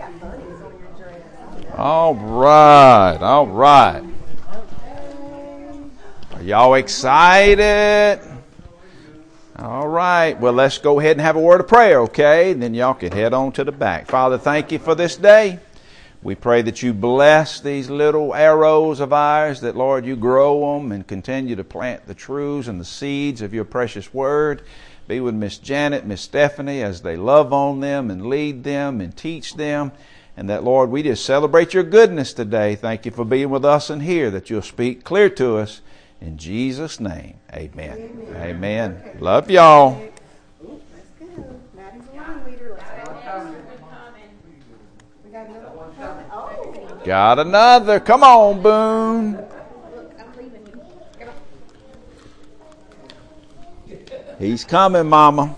All right, all right. Are y'all excited? All right. Well, let's go ahead and have a word of prayer, okay? Then y'all can head on to the back. Father, thank you for this day. We pray that you bless these little arrows of ours, that, Lord, you grow them and continue to plant the truths and the seeds of your precious word. Be with Miss Janet, Miss Stephanie, as they love on them and lead them and teach them. And that, Lord, we just celebrate your goodness today. Thank you for being with us and here, that you'll speak clear to us. In Jesus' name, amen. Amen. Love y'all. Got another. Come on, Boone. He's coming, Mama.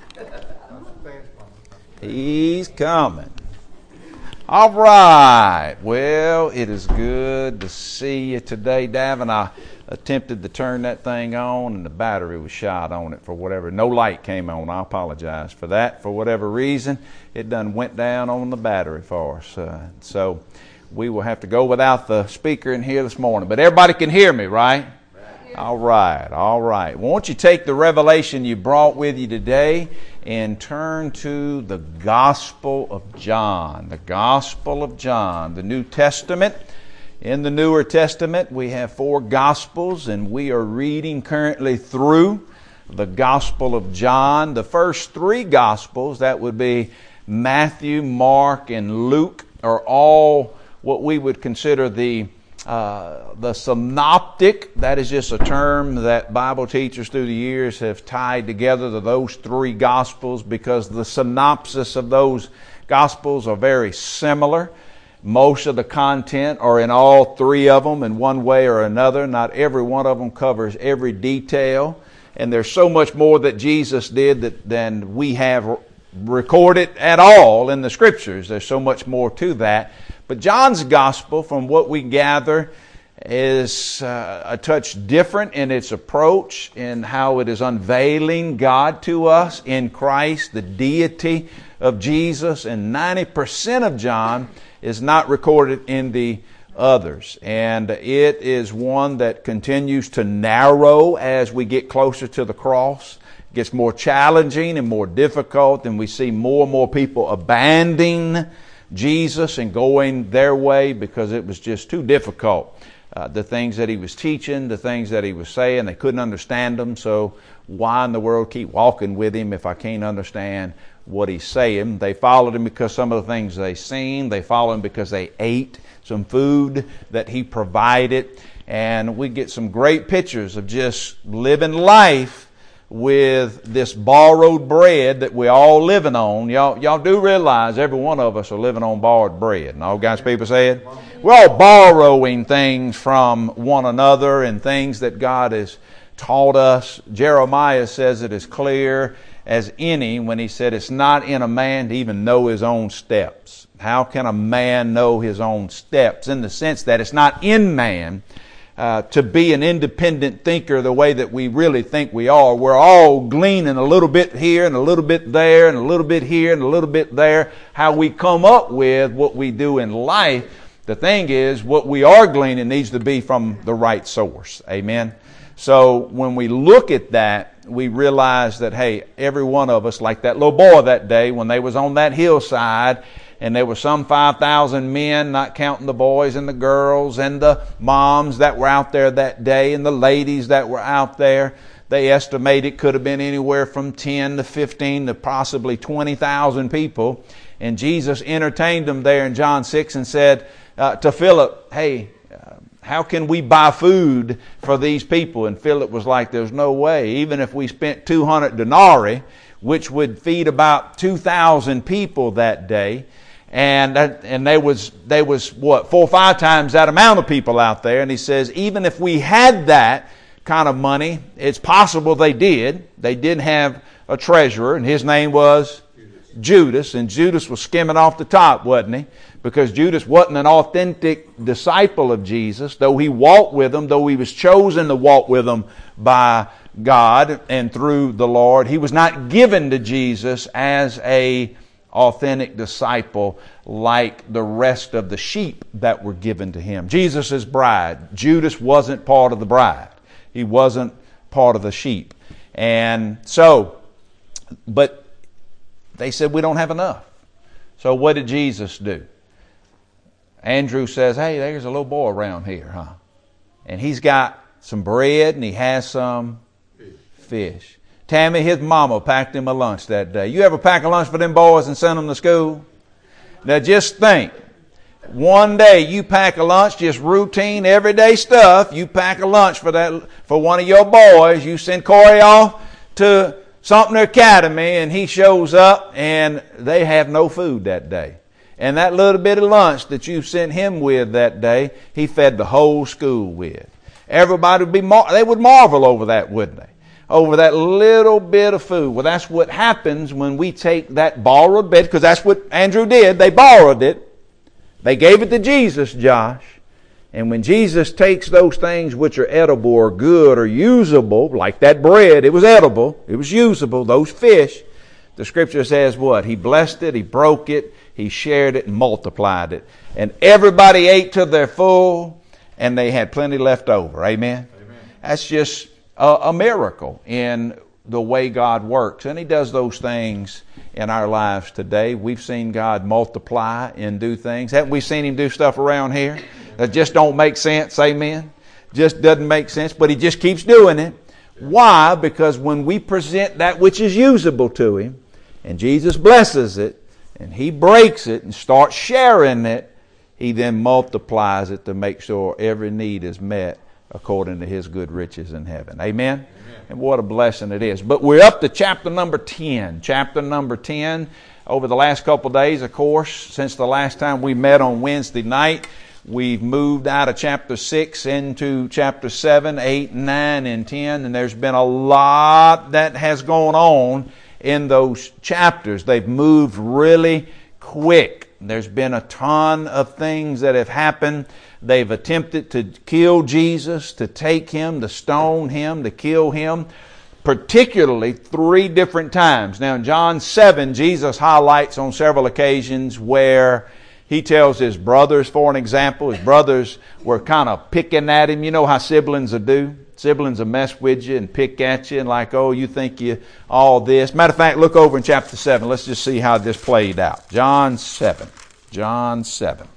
He's coming. All right. Well, it is good to see you today, Davin. I attempted to turn that thing on and the battery was shot on it for whatever. No light came on. I apologize for that. For whatever reason, it done went down on the battery for us. So we will have to go without the speaker in here this morning. But everybody can hear me, right? All right, all right. Won't you take the revelation you brought with you today and turn to the Gospel of John. The Gospel of John, the New Testament. In the Newer Testament, we have 4 Gospels, and we are reading currently through the Gospel of John. The first 3 Gospels, that would be Matthew, Mark, and Luke, are all what we would consider the synoptic. That is just a term that Bible teachers through the years have tied together to those 3 Gospels, because the synopsis of those Gospels are very similar. Most of the content are in all 3 of them in one way or another. Not every one of them covers every detail. And there's so much more that Jesus did than we have recorded at all in the Scriptures. There's so much more to that. But John's Gospel, from what we gather, is a touch different in its approach, in how it is unveiling God to us in Christ, the deity of Jesus. And 90% of John is not recorded in the others. And it is one that continues to narrow as we get closer to the cross. It gets more challenging and more difficult, and we see more and more people abandoning Jesus and going their way because it was just too difficult. The things that he was teaching, the things that he was saying, they couldn't understand them. So why in the world keep walking with him if I can't understand what he's saying? They followed him because some of the things they seen. They followed him because they ate some food that he provided. And we get some great pictures of just living life with this borrowed bread that we're all living on. Y'all do realize every one of us are living on borrowed bread. And all God's people say it? We're all borrowing things from one another and things that God has taught us. Jeremiah says it as clear as any when he said it's not in a man to even know his own steps. How can a man know his own steps? In the sense that it's not in man to be an independent thinker the way that we really think we are. We're all gleaning a little bit here and a little bit there and a little bit here and a little bit there. How we come up with what we do in life, the thing is, what we are gleaning needs to be from the right source. Amen? So when we look at that, we realize that, hey, every one of us, like that little boy that day when they was on that hillside, and there were some 5,000 men, not counting the boys and the girls and the moms that were out there that day and the ladies that were out there. They estimate it could have been anywhere from 10 to 15 to possibly 20,000 people. And Jesus entertained them there in John 6 and said to Philip, hey, how can we buy food for these people? And Philip was like, there's no way. Even if we spent 200 denarii, which would feed about 2,000 people that day, and there was what, 4 or 5 times that amount of people out there. And he says, even if we had that kind of money, it's possible they did. They did have a treasurer, and his name was Judas. And Judas was skimming off the top, wasn't he? Because Judas wasn't an authentic disciple of Jesus, though he walked with him, though he was chosen to walk with him by God and through the Lord. He was not given to Jesus as a authentic disciple like the rest of the sheep that were given to him. Jesus' bride. Judas wasn't part of the bride. He wasn't part of the sheep. And so, but they said, we don't have enough. So what did Jesus do? Andrew says, hey, there's a little boy around here, huh? And he's got some bread and he has some fish. Tammy, his mama packed him a lunch that day. You ever pack a lunch for them boys and send them to school? Now just think. One day you pack a lunch, just routine, everyday stuff. You pack a lunch for one of your boys. You send Corey off to Sumter Academy and he shows up and they have no food that day. And that little bit of lunch that you sent him with that day, he fed the whole school with. Everybody would they would marvel over that, wouldn't they? Over that little bit of food. Well, that's what happens when we take that borrowed bit, because that's what Andrew did. They borrowed it. They gave it to Jesus, Josh. And when Jesus takes those things which are edible or good or usable, like that bread, it was edible, it was usable, those fish, the scripture says what? He blessed it, he broke it, he shared it and multiplied it. And everybody ate to their full and they had plenty left over. Amen? Amen. That's just a miracle in the way God works. And he does those things in our lives today. We've seen God multiply and do things. Haven't we seen him do stuff around here that just don't make sense? Amen? Just doesn't make sense, but he just keeps doing it. Why? Because when we present that which is usable to him, and Jesus blesses it, and he breaks it and starts sharing it, he then multiplies it to make sure every need is met according to his good riches in heaven. Amen? Amen? And what a blessing it is. But we're up to chapter number 10. Chapter number 10. Over the last couple of days, of course, since the last time we met on Wednesday night, we've moved out of chapter 6 into chapter 7, 8, 9, and 10. And there's been a lot that has gone on in those chapters. They've moved really quick. There's been a ton of things that have happened. They've attempted to kill Jesus, to take him, to stone him, to kill him, particularly 3 different times. Now in John 7, Jesus highlights on several occasions where he tells his brothers, for an example, his brothers were kind of picking at him. You know how siblings will do? Siblings will mess with you and pick at you and like, oh, you think you all this. Matter of fact, look over in chapter 7. Let's just see how this played out. John 7. John 7.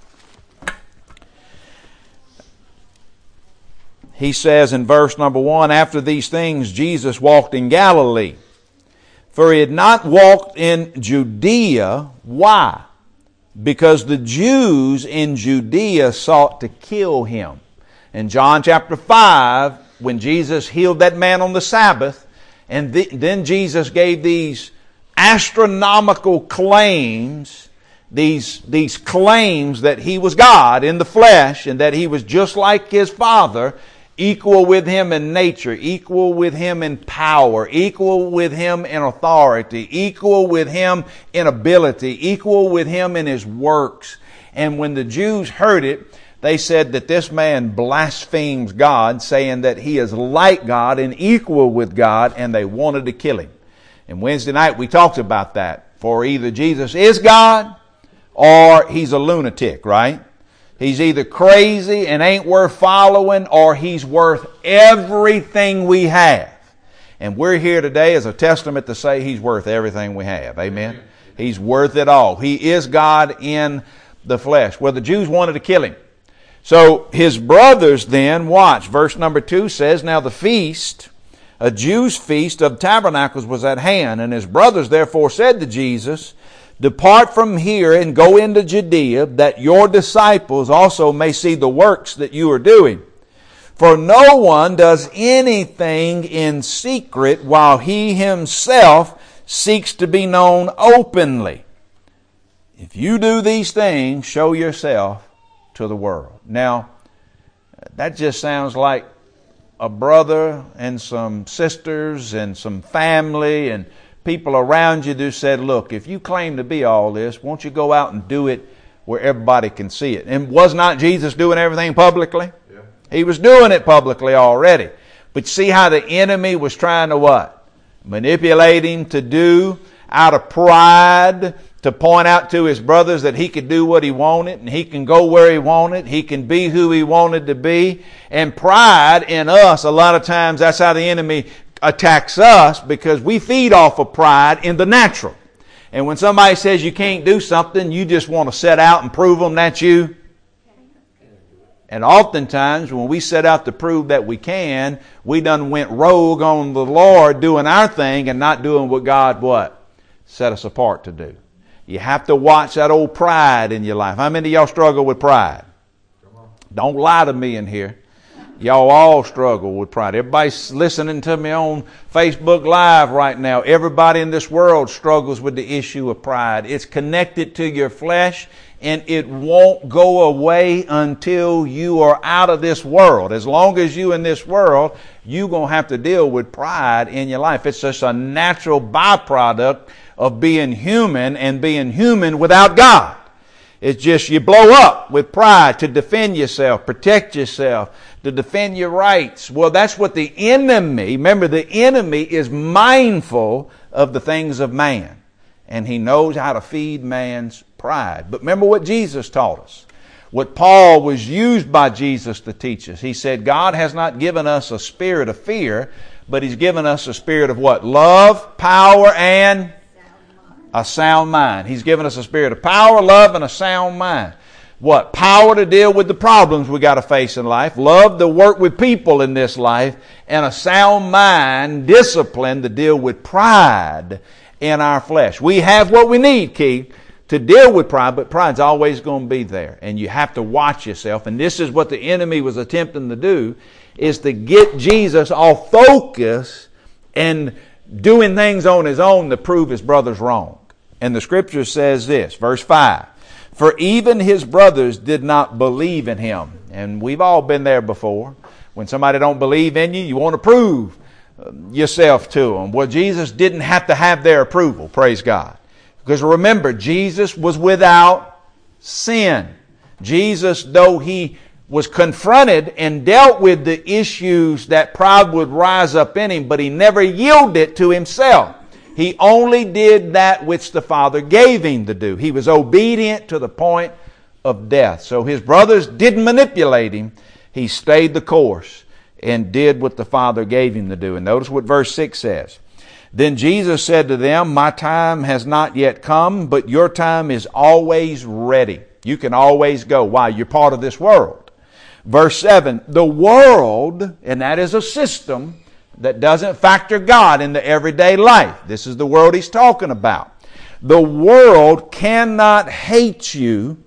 He says in verse number 1, after these things Jesus walked in Galilee. For he had not walked in Judea. Why? Because the Jews in Judea sought to kill him. In John chapter 5, when Jesus healed that man on the Sabbath, and then Jesus gave these astronomical claims, these claims that he was God in the flesh and that he was just like his Father, equal with him in nature, equal with him in power, equal with him in authority, equal with him in ability, equal with him in his works. And when the Jews heard it, they said that this man blasphemes God, saying that he is like God and equal with God, and they wanted to kill him. And Wednesday night we talked about that. For either Jesus is God or he's a lunatic, right? He's either crazy and ain't worth following, or he's worth everything we have. And we're here today as a testament to say he's worth everything we have. Amen? He's worth it all. He is God in the flesh. Well, the Jews wanted to kill him. So his brothers then, watch, verse number 2 says, now the feast, a Jew's feast of tabernacles was at hand, and his brothers therefore said to Jesus, depart from here and go into Judea, that your disciples also may see the works that you are doing. For no one does anything in secret while he himself seeks to be known openly. If you do these things, show yourself to the world. Now, that just sounds like a brother and some sisters and some family and people around you who said, look, if you claim to be all this, won't you go out and do it where everybody can see it? And was not Jesus doing everything publicly? Yeah. He was doing it publicly already. But see how the enemy was trying to what? Manipulate him to do out of pride, to point out to his brothers that he could do what he wanted and he can go where he wanted. He can be who he wanted to be. And pride in us, a lot of times that's how the enemy attacks us, because we feed off of pride in the natural. And when somebody says you can't do something, you just want to set out and prove them that you. And oftentimes when we set out to prove that we can, we done went rogue on the Lord doing our thing and not doing what God what? Set us apart to do. You have to watch that old pride in your life. How many of y'all struggle with pride? Don't lie to me in here. Y'all all struggle with pride. Everybody's listening to me on Facebook Live right now. Everybody in this world struggles with the issue of pride. It's connected to your flesh, and it won't go away until you are out of this world. As long as you're in this world, you're going to have to deal with pride in your life. It's just a natural byproduct of being human and being human without God. It's just you blow up with pride to defend yourself, protect yourself, to defend your rights. Well, that's what the enemy, remember the enemy is mindful of the things of man. And he knows how to feed man's pride. But remember what Jesus taught us. What Paul was used by Jesus to teach us. He said, God has not given us a spirit of fear, but He's given us a spirit of what? Love, power, and a sound mind. He's given us a spirit of power, love, and a sound mind. What? Power to deal with the problems we got to face in life. Love to work with people in this life. And a sound mind, discipline to deal with pride in our flesh. We have what we need, Keith, to deal with pride, but pride's always going to be there. And you have to watch yourself. And this is what the enemy was attempting to do, is to get Jesus off focus and doing things on his own to prove his brothers wrong. And the scripture says this, verse 5, for even his brothers did not believe in him. And we've all been there before. When somebody don't believe in you, you want to prove yourself to them. Well, Jesus didn't have to have their approval, praise God. Because remember, Jesus was without sin. Jesus, though he was confronted and dealt with the issues that pride would rise up in him, but he never yielded to himself. He only did that which the Father gave him to do. He was obedient to the point of death. So his brothers didn't manipulate him. He stayed the course and did what the Father gave him to do. And notice what verse 6 says. Then Jesus said to them, my time has not yet come, but your time is always ready. You can always go. Why? You're part of this world. Verse 7, the world, and that is a system that doesn't factor God into everyday life. This is the world he's talking about. The world cannot hate you,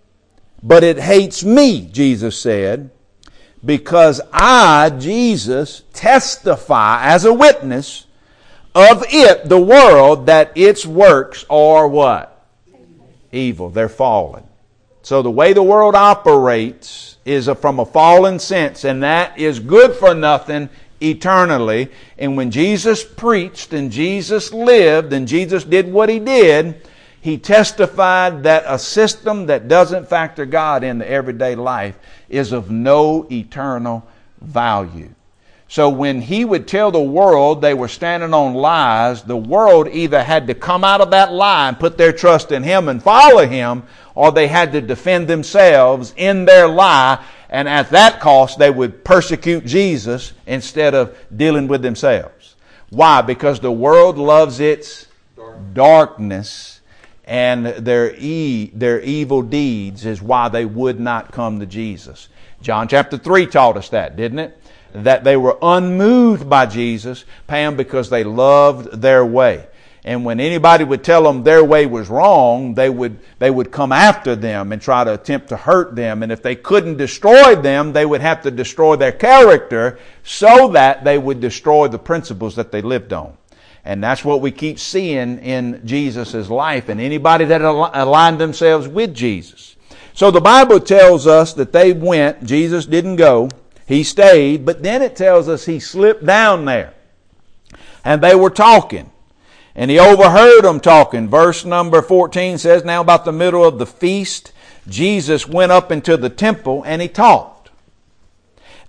but it hates me, Jesus said, because I, Jesus, testify as a witness of it, the world, that its works are what? Evil. They're fallen. So the way the world operates is from a fallen sense, and that is good for nothing eternally. And when Jesus preached and Jesus lived and Jesus did what he did, he testified that a system that doesn't factor God into everyday life is of no eternal value. So when he would tell the world they were standing on lies, the world either had to come out of that lie and put their trust in him and follow him, or they had to defend themselves in their lie. And at that cost, they would persecute Jesus instead of dealing with themselves. Why? Because the world loves its darkness, and their evil deeds is why they would not come to Jesus. John chapter 3 taught us that, didn't it? That they were unmoved by Jesus, Pam, because they loved their way. And when anybody would tell them their way was wrong, they would come after them and try to attempt to hurt them. And if they couldn't destroy them, they would have to destroy their character so that they would destroy the principles that they lived on. And that's what we keep seeing in Jesus' life and anybody that aligned themselves with Jesus. So the Bible tells us that they went. Jesus didn't go. He stayed. But then it tells us he slipped down there. And they were talking. And he overheard them talking. Verse number 14 says, now about the middle of the feast, Jesus went up into the temple and he taught.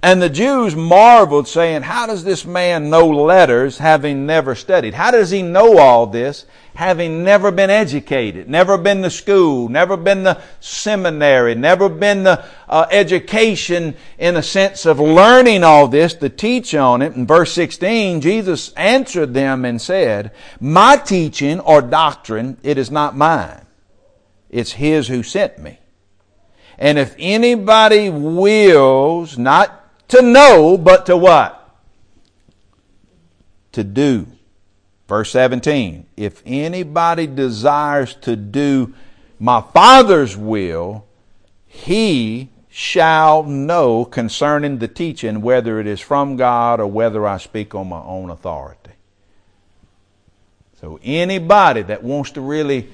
And the Jews marveled, saying, how does this man know letters, having never studied? How does he know all this, having never been educated, never been to school, never been to seminary, never been to education in a sense of learning all this to teach on it? In verse 16, Jesus answered them and said, my teaching or doctrine, it is not mine. It's His who sent me. And if anybody wills not to know, but to what? To do. Verse 17. If anybody desires to do my Father's will, he shall know concerning the teaching whether it is from God or whether I speak on my own authority. So anybody that wants to really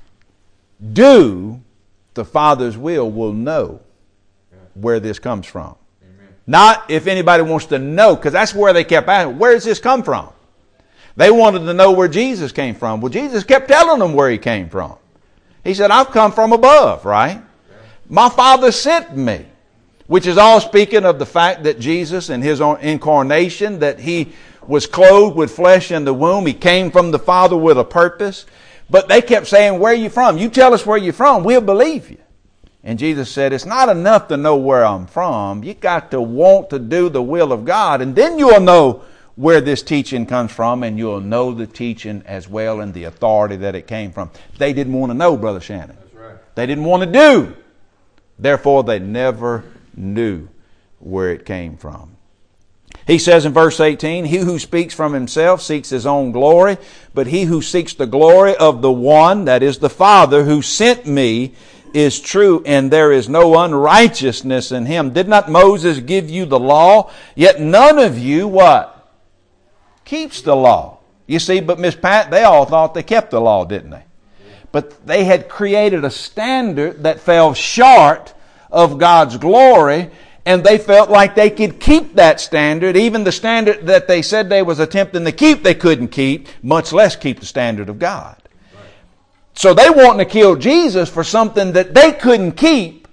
do the Father's will know where this comes from. Not if anybody wants to know, because that's where they kept asking, where does this come from? They wanted to know where Jesus came from. Well, Jesus kept telling them where He came from. He said, I've come from above, right? My Father sent me. Which is all speaking of the fact that Jesus in His own incarnation, that He was clothed with flesh in the womb. He came from the Father with a purpose. But they kept saying, where are you from? You tell us where you're from, we'll believe you. And Jesus said, it's not enough to know where I'm from. You got to want to do the will of God. And then you'll know where this teaching comes from. And you'll know the teaching as well and the authority that it came from. They didn't want to know, Brother Shannon. That's right. They didn't want to do. Therefore, they never knew where it came from. He says in verse 18, he who speaks from himself seeks his own glory. But he who seeks the glory of the one, that is the Father, who sent me, is true, and there is no unrighteousness in Him. Did not Moses give you the law? Yet none of you, what? Keeps the law. You see, but Miss Pat, they all thought they kept the law, didn't they? But they had created a standard that fell short of God's glory, and they felt like they could keep that standard. Even the standard that they said they was attempting to keep, they couldn't keep, much less keep the standard of God. So they wanting to kill Jesus for something that they couldn't keep,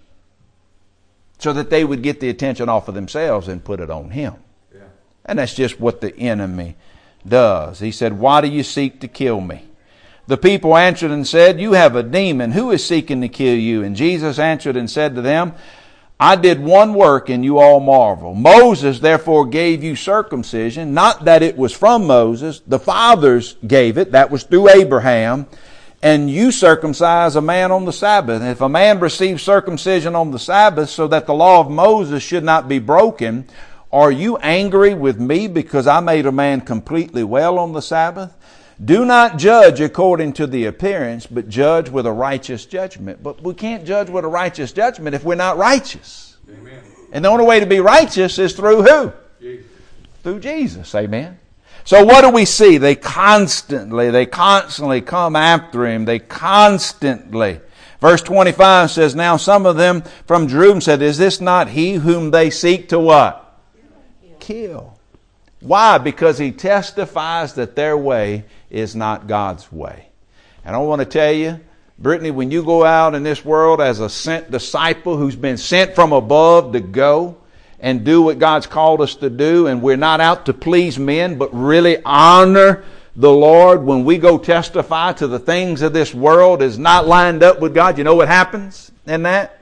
so that they would get the attention off of themselves and put it on Him. Yeah. And that's just what the enemy does. He said, why do you seek to kill me? The people answered and said, you have a demon. Who is seeking to kill you? And Jesus answered and said to them, I did one work and you all marvel. Moses therefore gave you circumcision, not that it was from Moses. The fathers gave it. That was through Abraham. And you circumcise a man on the Sabbath. And if a man receives circumcision on the Sabbath so that the law of Moses should not be broken, are you angry with me because I made a man completely well on the Sabbath? Do not judge according to the appearance, but judge with a righteous judgment. But we can't judge with a righteous judgment if we're not righteous. Amen. And the only way to be righteous is through who? Jesus. Through Jesus. Amen. So what do we see? They constantly come after Him. They constantly. Verse 25 says, now some of them from Jerusalem said, is this not He whom they seek to what? Kill. Why? Because He testifies that their way is not God's way. And I want to tell you, Brittany, when you go out in this world as a sent disciple who's been sent from above to go and do what God's called us to do, and we're not out to please men, but really honor the Lord, when we go testify to the things of this world is not lined up with God, you know what happens in that?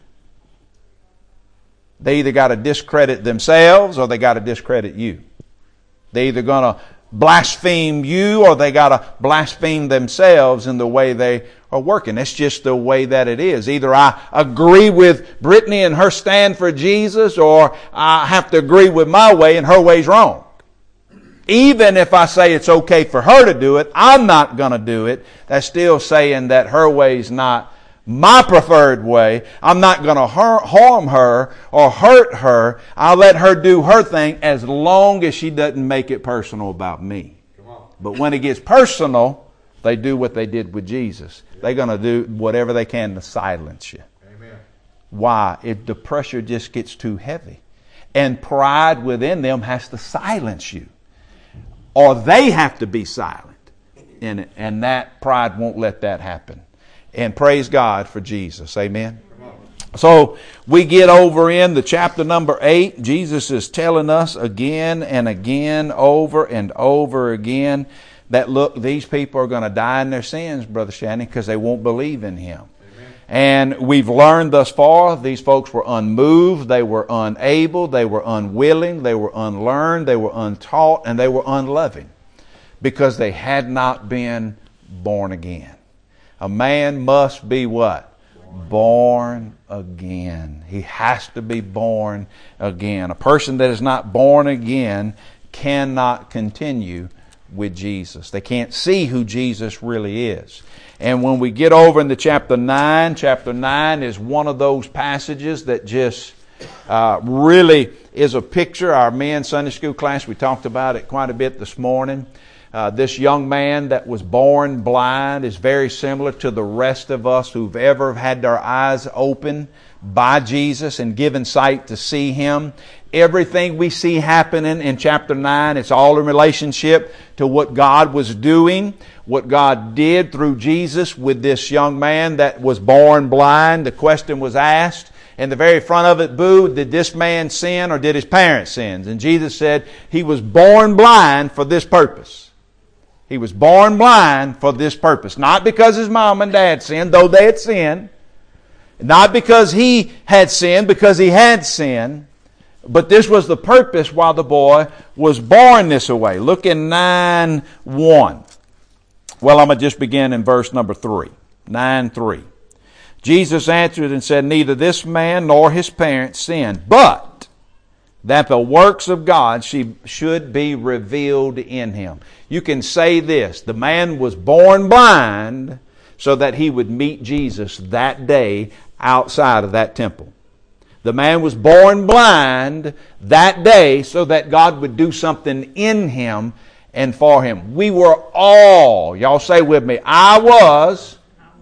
They either got to discredit themselves or they got to discredit you. They're either going to blaspheme you or they got to blaspheme themselves in the way they are working. That's just the way that it is. Either I agree with Brittany and her stand for Jesus, or I have to agree with my way and her way's wrong. Even if I say it's okay for her to do it, I'm not going to do it. That's still saying that her way's not my preferred way. I'm not going to harm her or hurt her. I'll let her do her thing as long as she doesn't make it personal about me. But when it gets personal, they do what they did with Jesus. They're going to do whatever they can to silence you. Amen. Why? If the pressure just gets too heavy. And pride within them has to silence you. Or they have to be silent. And that pride won't let that happen. And praise God for Jesus. Amen. So we get over in the chapter number 8. Jesus is telling us again and again, over and over again, that look, these people are going to die in their sins, Brother Shannon, because they won't believe in Him. Amen. And we've learned thus far, these folks were unmoved, they were unable, they were unwilling, they were unlearned, they were untaught, and they were unloving, because they had not been born again. A man must be what? Born again. He has to be born again. A person that is not born again cannot continue with Jesus. They can't see who Jesus really is. And when we get over into chapter 9 is one of those passages that just really is a picture. Our men's Sunday school class, we talked about it quite a bit this morning. This young man that was born blind is very similar to the rest of us who've ever had their eyes opened by Jesus and given sight to see Him. Everything we see happening in chapter 9, it's all in relationship to what God was doing, what God did through Jesus with this young man that was born blind. The question was asked in the very front of it, boo, did this man sin or did his parents sin? And Jesus said he was born blind for this purpose. He was born blind for this purpose. Not because his mom and dad sinned, though they had sinned. Not because he had sinned, because he had sinned. But this was the purpose while the boy was born this way. Look in 9:1. Well, I'm going to just begin in verse number 3. 9:3. Jesus answered and said, neither this man nor his parents sinned, but that the works of God should be revealed in him. You can say this, the man was born blind so that he would meet Jesus that day outside of that temple. The man was born blind that day so that God would do something in him and for him. We were all, y'all say with me, I was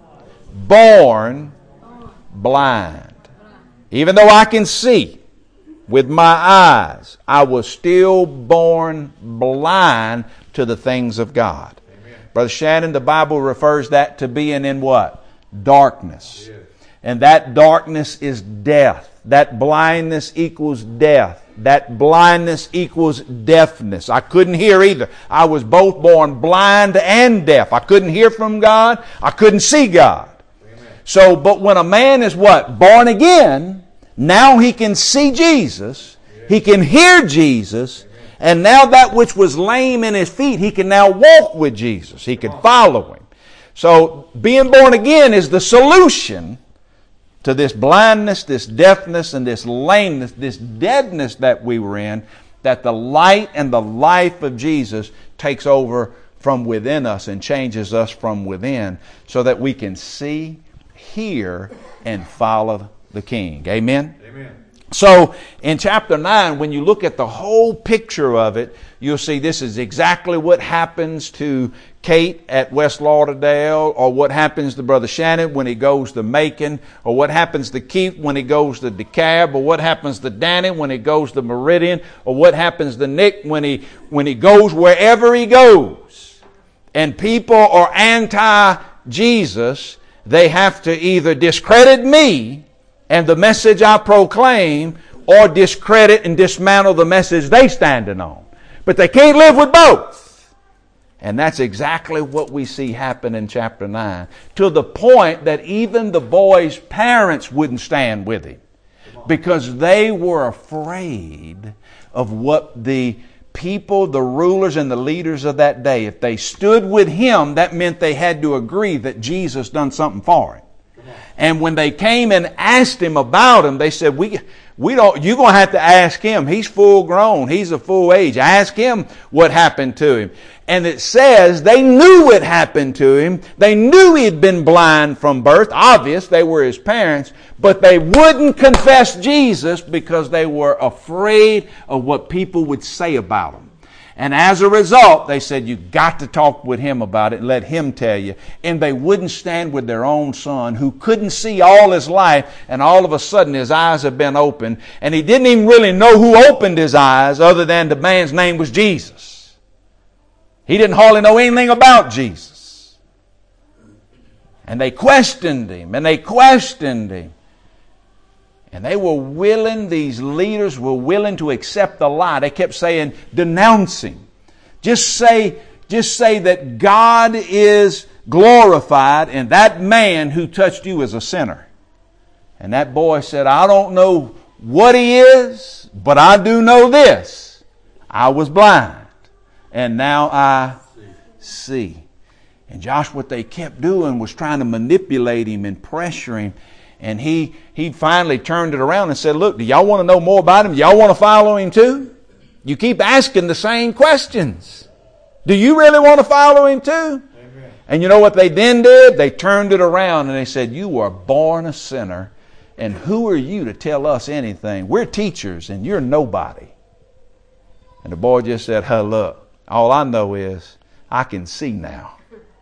born blind. Even though I can see with my eyes, I was still born blind to the things of God. Amen. Brother Shannon, the Bible refers that to being in what? Darkness. Yes. And that darkness is death. That blindness equals death. That blindness equals deafness. I couldn't hear either. I was both born blind and deaf. I couldn't hear from God. I couldn't see God. Amen. So, but when a man is what? Born again, now he can see Jesus. He can hear Jesus. And now that which was lame in his feet, he can now walk with Jesus. He can follow Him. So being born again is the solution to this blindness, this deafness, and this lameness, this deadness that we were in, that the light and the life of Jesus takes over from within us and changes us from within so that we can see, hear, and follow the King. Amen? Amen. So in chapter 9, when you look at the whole picture of it, you'll see this is exactly what happens to Kate at West Lauderdale, or what happens to Brother Shannon when he goes to Macon, or what happens to Keith when he goes to DeKalb, or what happens to Danny when he goes to Meridian, or what happens to Nick when he goes wherever he goes. And people are anti-Jesus. They have to either discredit me and the message I proclaim, or discredit and dismantle the message they standing on. But they can't live with both. And that's exactly what we see happen in chapter 9. To the point that even the boy's parents wouldn't stand with him. Because they were afraid of what the people, the rulers and the leaders of that day, if they stood with him, that meant they had to agree that Jesus done something for him. And when they came and asked him about him, they said, we don't, you're going to have to ask him. He's full grown. He's a full age. Ask him what happened to him. And it says they knew what happened to him. They knew he'd been blind from birth. Obvious, they were his parents. But they wouldn't confess Jesus because they were afraid of what people would say about him. And as a result, they said, you got to talk with him about it and let him tell you. And they wouldn't stand with their own son who couldn't see all his life, and all of a sudden his eyes have been opened. And he didn't even really know who opened his eyes other than the man's name was Jesus. He didn't hardly know anything about Jesus. And they questioned him, and they questioned him. And they were willing, these leaders were willing to accept the lie. They kept saying, denounce him. Just say that God is glorified and that man who touched you is a sinner. And that boy said, I don't know what he is, but I do know this. I was blind and now I see. And Josh, what they kept doing was trying to manipulate him and pressure him. And he finally turned it around and said, look, do y'all want to know more about him? Do y'all want to follow him too? You keep asking the same questions. Do you really want to follow him too? Amen. And you know what they then did? They turned it around and they said, you were born a sinner. And who are you to tell us anything? We're teachers and you're nobody. And the boy just said, hey, look, all I know is I can see now.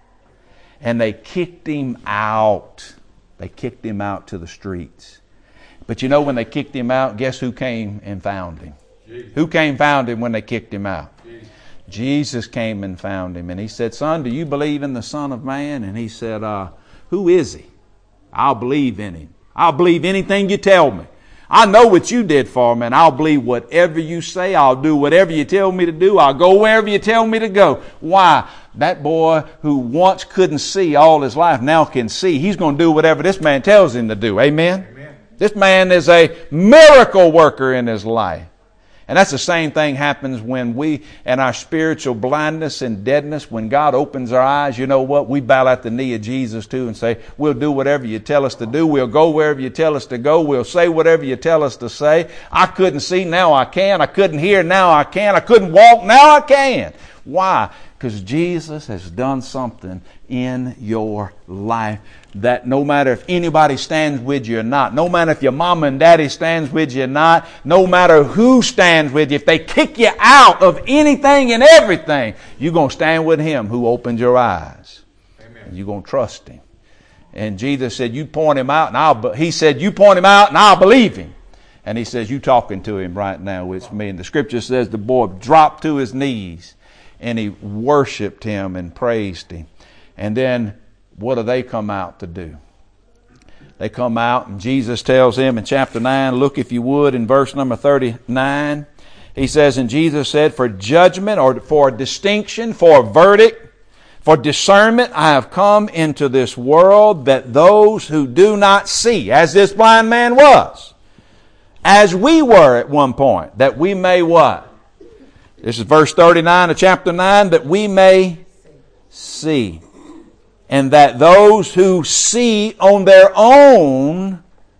And they kicked him out. They kicked him out to the streets. But you know, when they kicked him out, guess who came and found him? Jesus. Who came and found him when they kicked him out? Jesus came and found him. And he said, son, do you believe in the Son of Man? And he said, who is he? I'll believe in him. I'll believe anything you tell me. I know what you did for me, and I'll believe whatever you say. I'll do whatever you tell me to do. I'll go wherever you tell me to go. Why? That boy who once couldn't see all his life now can see. He's going to do whatever this man tells him to do. Amen? Amen. This man is a miracle worker in his life. And that's the same thing happens when we, and our spiritual blindness and deadness, when God opens our eyes, you know what? We bow at the knee of Jesus too and say, we'll do whatever you tell us to do. We'll go wherever you tell us to go. We'll say whatever you tell us to say. I couldn't see, now I can. I couldn't hear, now I can. I couldn't walk, now I can. Why? Because Jesus has done something in your life that no matter if anybody stands with you or not, no matter if your mama and daddy stands with you or not, no matter who stands with you, if they kick you out of anything and everything, you're going to stand with him who opened your eyes. Amen. And you're going to trust him. And Jesus said, you point him out, and he said, you point him out and I'll believe him. And he says, you talking to him right now with me. And the scripture says the boy dropped to his knees and he worshiped him and praised him. And then what do they come out to do? They come out and Jesus tells him in chapter 9, look if you would in verse number 39. He says, and Jesus said, for judgment or for distinction, for verdict, for discernment, I have come into this world that those who do not see, as this blind man was, as we were at one point, that we may what? This is verse 39 of chapter 9, that we may see. And that those who see on their own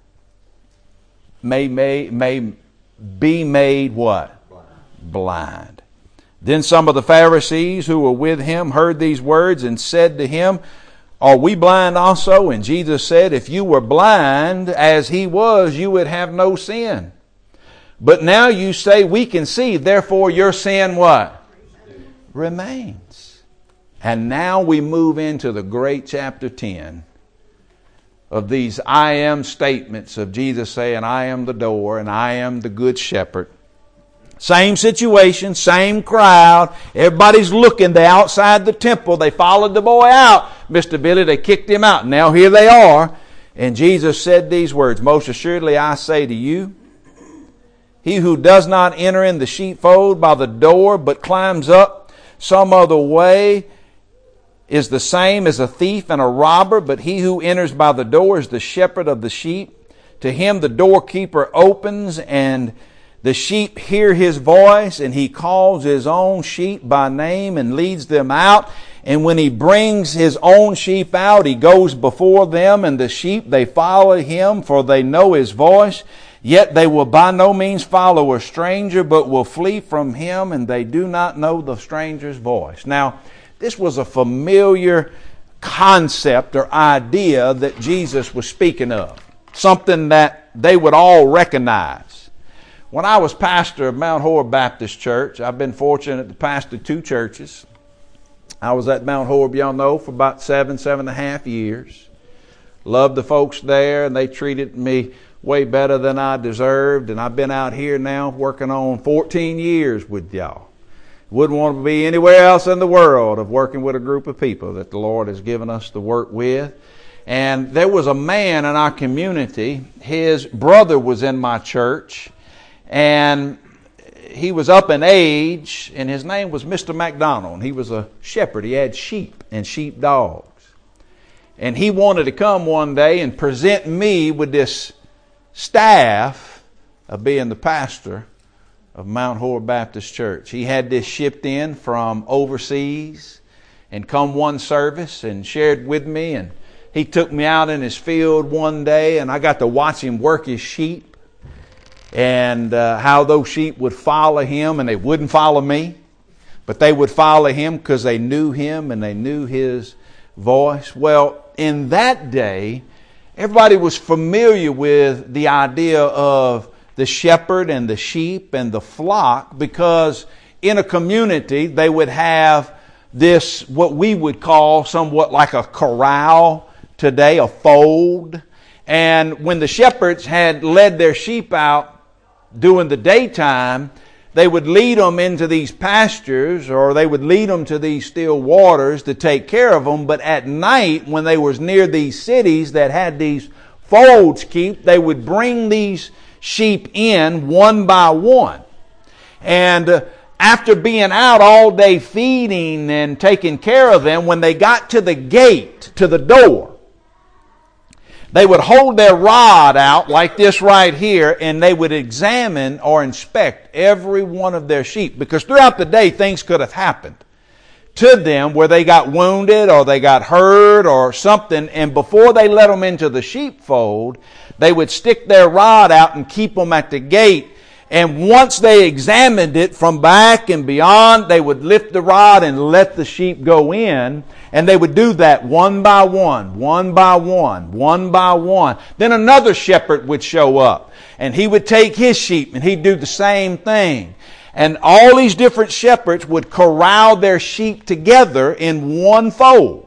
may be made what? Blind. Then some of the Pharisees who were with him heard these words and said to him, are we blind also? And Jesus said, if you were blind as he was, you would have no sin. But now you say we can see, therefore your sin what? Remains. And now we move into the great chapter 10 of these I am statements of Jesus saying, I am the door and I am the good shepherd. Same situation, same crowd. Everybody's looking. They're outside the temple. They followed the boy out. Mr. Billy, they kicked him out. Now here they are. And Jesus said these words, most assuredly I say to you, he who does not enter in the sheepfold by the door, but climbs up some other way, is the same as a thief and a robber, but he who enters by the door is the shepherd of the sheep. To him the doorkeeper opens, and the sheep hear his voice, and he calls his own sheep by name and leads them out. And when he brings his own sheep out, he goes before them, and the sheep, they follow him, for they know his voice. Yet they will by no means follow a stranger, but will flee from him, and they do not know the stranger's voice. Now, this was a familiar concept or idea that Jesus was speaking of. Something that they would all recognize. When I was pastor of Mount Horeb Baptist Church, I've been fortunate to pastor 2 churches. I was at Mount Horeb, y'all know, for about 7.5 years. Loved the folks there, and they treated me way better than I deserved. And I've been out here now working on 14 years with y'all. Wouldn't want to be anywhere else in the world of working with a group of people that the Lord has given us to work with. And there was a man in our community. His brother was in my church, and he was up in age, and his name was Mr. McDonald. And he was a shepherd. He had sheep and sheepdogs. And he wanted to come one day and present me with this staff of being the pastor of Mount Horeb Baptist Church. He had this shipped in from overseas and come one service and shared with me. And he took me out in his field one day, and I got to watch him work his sheep and how those sheep would follow him, and they wouldn't follow me, but they would follow him because they knew him and they knew his voice. Well, in that day, everybody was familiar with the idea of the shepherd and the sheep and the flock, because in a community they would have this, what we would call somewhat like a corral today, a fold. And when the shepherds had led their sheep out during the daytime, they would lead them into these pastures, or they would lead them to these still waters to take care of them. But at night, when they was near these cities that had these folds keep, they would bring these sheep in one by one. And after being out all day feeding and taking care of them, when they got to the gate, to the door, they would hold their rod out like this right here, and they would examine or inspect every one of their sheep, because throughout the day things could have happened to them where they got wounded or they got hurt or something, and before they let them into the sheepfold, they would stick their rod out and keep them at the gate. And once they examined it from back and beyond, they would lift the rod and let the sheep go in. And they would do that one by one, one by one, one by one. Then another shepherd would show up, and he would take his sheep and he'd do the same thing. And all these different shepherds would corral their sheep together in one fold.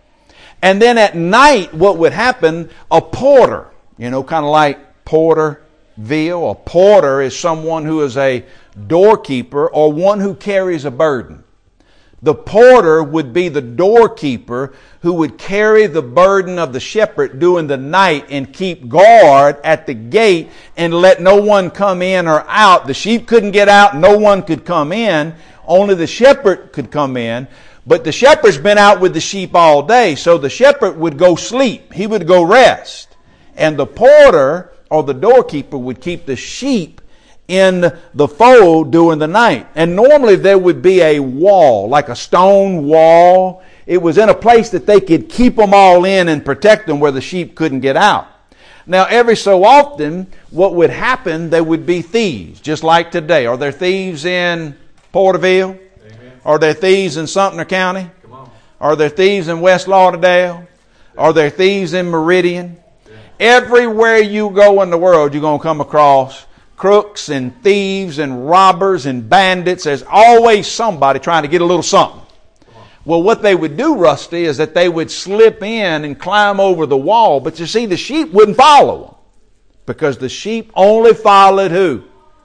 And then at night, what would happen, a porter, kind of like Porterville. A porter is someone who is a doorkeeper or one who carries a burden. The porter would be the doorkeeper who would carry the burden of the shepherd during the night and keep guard at the gate and let no one come in or out. The sheep couldn't get out, no one could come in, only the shepherd could come in. But the shepherd's been out with the sheep all day, so the shepherd would go sleep. He would go rest. And the porter or the doorkeeper would keep the sheep in the fold during the night. And normally there would be a wall, like a stone wall. It was in a place that they could keep them all in and protect them where the sheep couldn't get out. Now, every so often, what would happen, there would be thieves, just like today. Are there thieves in Porterville? Amen. Are there thieves in Sumter County? Come on. Are there thieves in West Lauderdale? Are there thieves in Meridian? Yeah. Everywhere you go in the world, you're going to come across crooks and thieves and robbers and bandits. There's always somebody trying to get a little something. Well, what they would do, Rusty, is that they would slip in and climb over the wall. But you see, the sheep wouldn't follow them, because the sheep only followed who?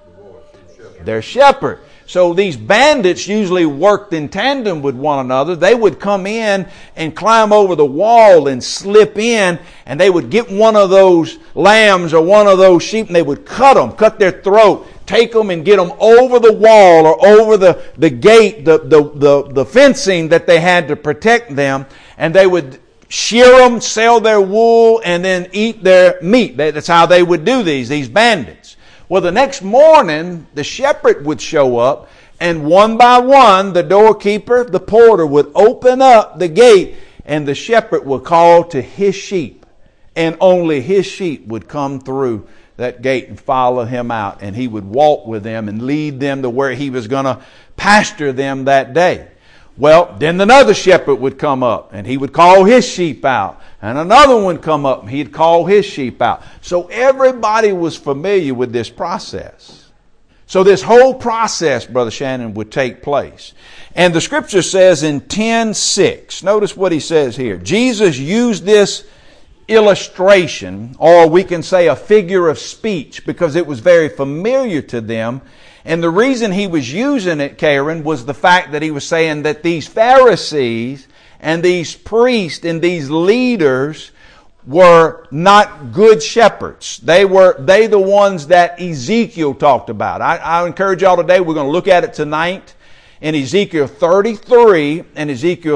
Their shepherd. So these bandits usually worked in tandem with one another. They would come in and climb over the wall and slip in, and they would get one of those lambs or one of those sheep, and they would cut their throat, take them and get them over the wall or over the gate, the fencing that they had to protect them, and they would shear them, sell their wool, and then eat their meat. That's how they would do these bandits. Well, the next morning, the shepherd would show up, and one by one, the doorkeeper, the porter, would open up the gate, and the shepherd would call to his sheep, and only his sheep would come through that gate and follow him out, and he would walk with them and lead them to where he was going to pasture them that day. Well, then another shepherd would come up, and he would call his sheep out. And another one would come up, and he'd call his sheep out. So everybody was familiar with this process. So this whole process, Brother Shannon, would take place. And the Scripture says in 10:6, notice what he says here. Jesus used this illustration, or we can say a figure of speech, because it was very familiar to them. And the reason he was using it, Karen, was the fact that he was saying that these Pharisees and these priests and these leaders were not good shepherds. They the ones that Ezekiel talked about. I encourage y'all today, we're going to look at it tonight in Ezekiel 33 and Ezekiel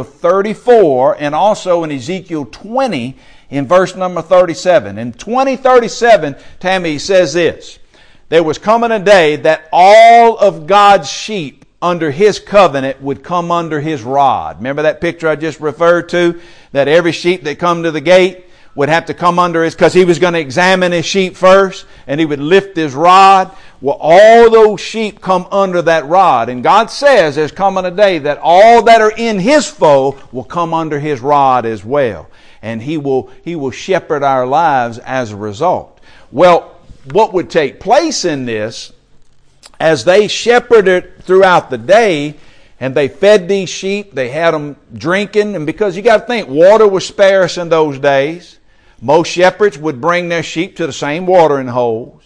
34 and also in Ezekiel 20 in verse number 37. In 20:37, Tammy says this: there was coming a day that all of God's sheep under His covenant would come under His rod. Remember that picture I just referred to? That every sheep that come to the gate would have to come under His, because He was going to examine His sheep first, and He would lift His rod. Well, all those sheep come under that rod. And God says there's coming a day that all that are in His fold will come under His rod as well. And He will shepherd our lives as a result. Well, what would take place in this, as they shepherded throughout the day, and they fed these sheep, they had them drinking, and because you got to think, water was scarce in those days. Most shepherds would bring their sheep to the same watering holes,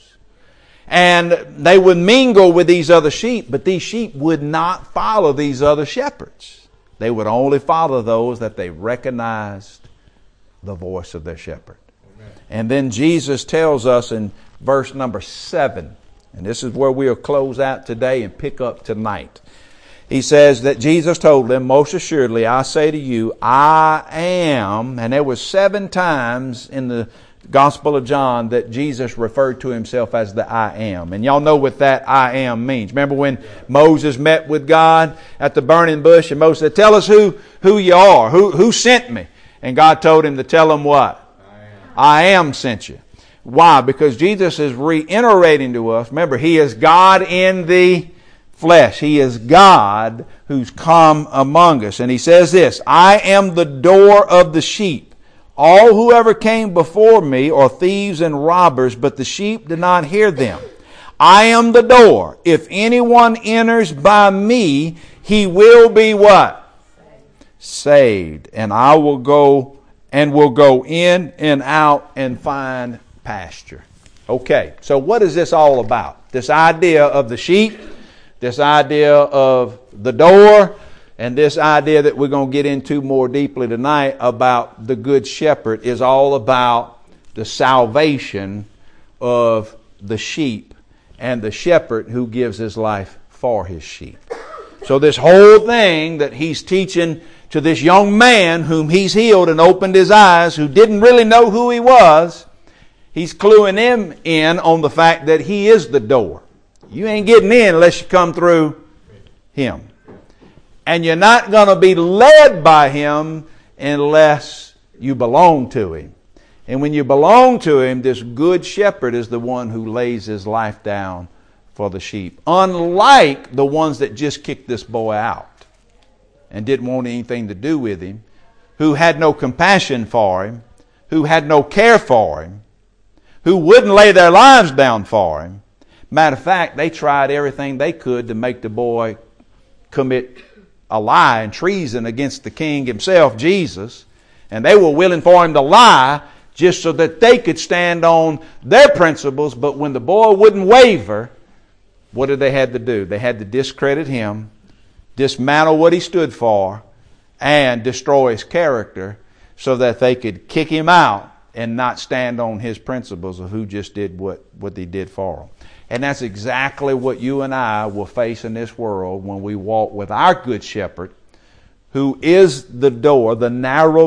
and they would mingle with these other sheep, but these sheep would not follow these other shepherds. They would only follow those that they recognized the voice of their shepherd. Amen. And then Jesus tells us in verse number 7, and this is where we'll close out today and pick up tonight. He says that Jesus told them, most assuredly, I say to you, I am. And there was 7 times in the Gospel of John that Jesus referred to Himself as the I am. And y'all know what that I am means. Remember when Moses met with God at the burning bush, and Moses said, tell us who you are, who sent me. And God told him to tell him what? I am sent you. Why? Because Jesus is reiterating to us, remember, He is God in the flesh. He is God who's come among us. And He says this, I am the door of the sheep. All whoever came before me are thieves and robbers, but the sheep did not hear them. I am the door. If anyone enters by me, he will be what? Saved. And I will go in and out and find pasture. Okay, so what is this all about? This idea of the sheep, this idea of the door, and this idea that we're going to get into more deeply tonight about the Good Shepherd is all about the salvation of the sheep and the shepherd who gives his life for his sheep. So this whole thing that He's teaching to this young man whom He's healed and opened his eyes, who didn't really know who he was, He's cluing him in on the fact that He is the door. You ain't getting in unless you come through Him. And you're not going to be led by Him unless you belong to Him. And when you belong to Him, this good shepherd is the one who lays his life down for the sheep. Unlike the ones that just kicked this boy out and didn't want anything to do with him, who had no compassion for him, who had no care for him, who wouldn't lay their lives down for him. Matter of fact, they tried everything they could to make the boy commit a lie and treason against the king himself, Jesus. And they were willing for him to lie just so that they could stand on their principles. But when the boy wouldn't waver, what did they have to do? They had to discredit him, dismantle what he stood for, and destroy his character so that they could kick him out and not stand on his principles of who just did what he did for them. And that's exactly what you and I will face in this world when we walk with our Good Shepherd, who is the door, the narrow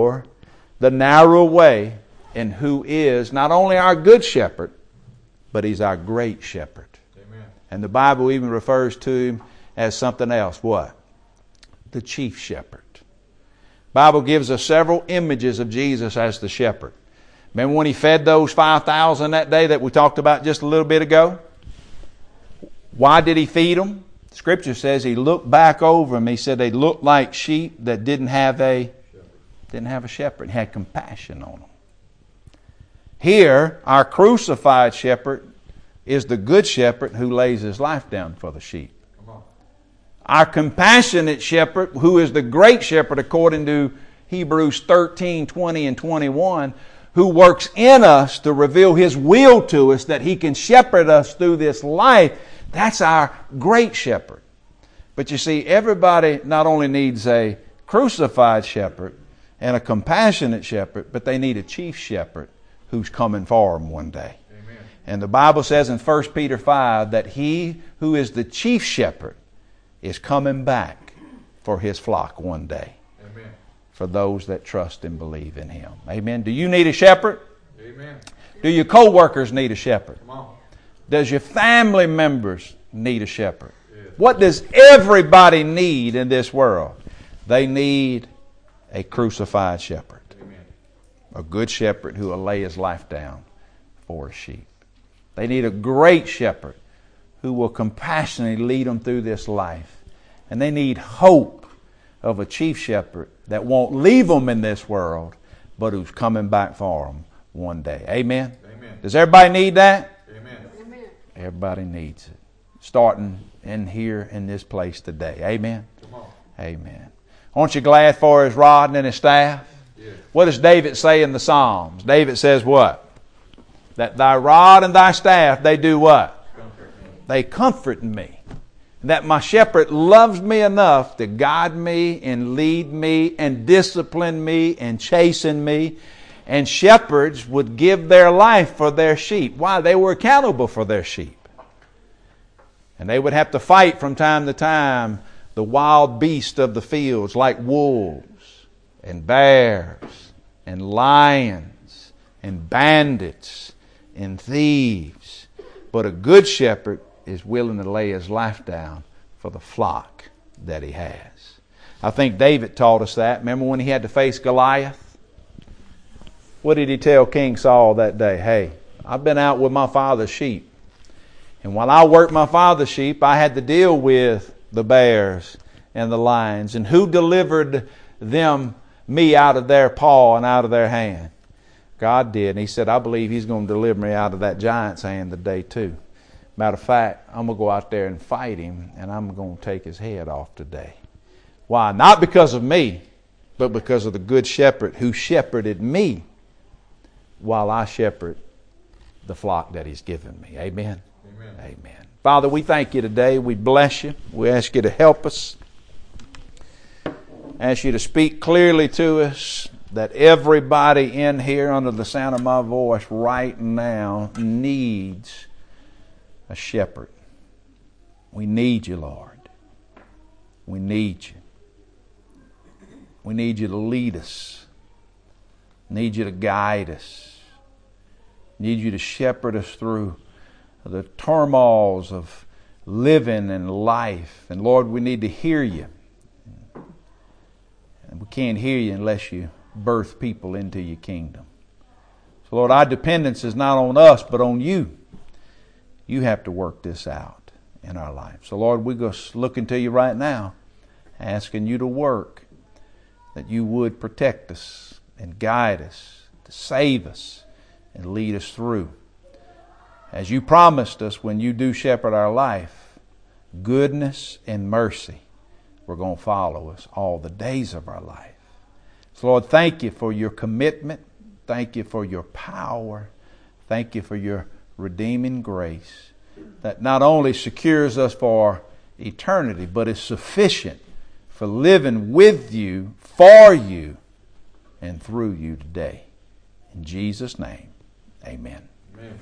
way, and who is not only our Good Shepherd, but He's our great shepherd. Amen. And the Bible even refers to Him as something else. What? The chief shepherd. Bible gives us several images of Jesus as the shepherd. Remember when He fed those 5,000 that day that we talked about just a little bit ago? Why did He feed them? Scripture says He looked back over them. He said they looked like sheep that didn't have a shepherd. He had compassion on them. Here, our crucified shepherd is the good shepherd who lays his life down for the sheep. Our compassionate shepherd, who is the great shepherd according to Hebrews 13, 20 and 21, who works in us to reveal His will to us that He can shepherd us through this life. That's our great shepherd. But you see, everybody not only needs a crucified shepherd, and a compassionate shepherd, but they need a chief shepherd who's coming for them one day. Amen. And the Bible says in 1 Peter 5 that he who is the chief shepherd is coming back for his flock one day. Amen. For those that trust and believe in him. Amen. Do you need a shepherd? Amen. Do your co-workers need a shepherd? Come on. Does your family members need a shepherd? Yes. What does everybody need in this world? They need a crucified shepherd. Amen. A good shepherd who will lay his life down for his sheep. They need a great shepherd who will compassionately lead them through this life. And they need hope of a chief shepherd that won't leave them in this world, but who's coming back for them one day. Amen? Amen. Does everybody need that? Amen. Amen. Everybody needs it. Starting in here in this place today. Amen? Come on. Amen. Aren't you glad for his rod and his staff? Yes. What does David say in the Psalms? David says what? That thy rod and thy staff, they do what? Comfort me. They comfort me. That my shepherd loves me enough to guide me and lead me and discipline me and chasten me. And shepherds would give their life for their sheep. Why? They were accountable for their sheep. And they would have to fight from time to time the wild beasts of the fields like wolves and bears and lions and bandits and thieves. But a good shepherd is willing to lay his life down for the flock that he has. I think David taught us that. Remember when he had to face Goliath? What did he tell King Saul that day? Hey, I've been out with my father's sheep. And while I worked my father's sheep, I had to deal with the bears and the lions. And who delivered me out of their paw and out of their hand? God did. And he said, I believe he's going to deliver me out of that giant's hand today too. Matter of fact, I'm going to go out there and fight him, and I'm going to take his head off today. Why? Not because of me, but because of the good shepherd who shepherded me while I shepherd the flock that he's given me. Amen? Amen. Amen. Father, we thank you today. We bless you. We ask you to help us. Ask you to speak clearly to us that everybody in here under the sound of my voice right now needs a shepherd. We need you, Lord. We need you. We need you to lead us. Need you to guide us. Need you to shepherd us through the turmoils of living and life. And Lord, we need to hear you. And we can't hear you unless you birth people into your kingdom. So Lord, our dependence is not on us, but on you. You have to work this out in our life. So Lord, we're just looking to you right now, asking you to work, that you would protect us and guide us, to save us and lead us through. As you promised us when you do shepherd our life, goodness and mercy were going to follow us all the days of our life. So Lord, thank you for your commitment. Thank you for your power. Thank you for your redeeming grace that not only secures us for eternity, but is sufficient for living with you, for you, and through you today. In Jesus' name, amen. Amen.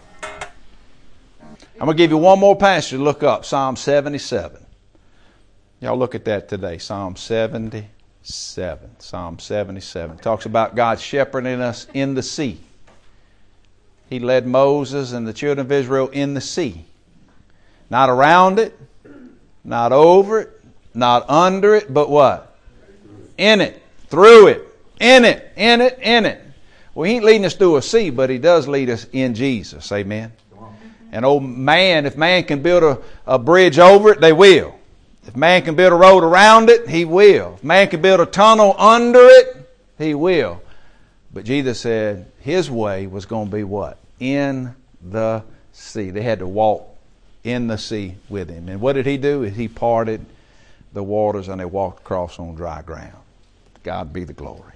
I'm going to give you one more passage to look up, Psalm 77. Y'all look at that today, Psalm 77. Psalm 77 talks about God shepherding us in the sea. He led Moses and the children of Israel in the sea. Not around it, not over it, not under it, but what? In it, through it, in it, in it, in it. Well, He ain't leading us through a sea, but He does lead us in Jesus. Amen. And oh man, if man can build a bridge over it, they will. If man can build a road around it, he will. If man can build a tunnel under it, he will. But Jesus said His way was going to be what? In the sea. They had to walk in the sea with Him. And what did He do? He parted the waters and they walked across on dry ground. God be the glory.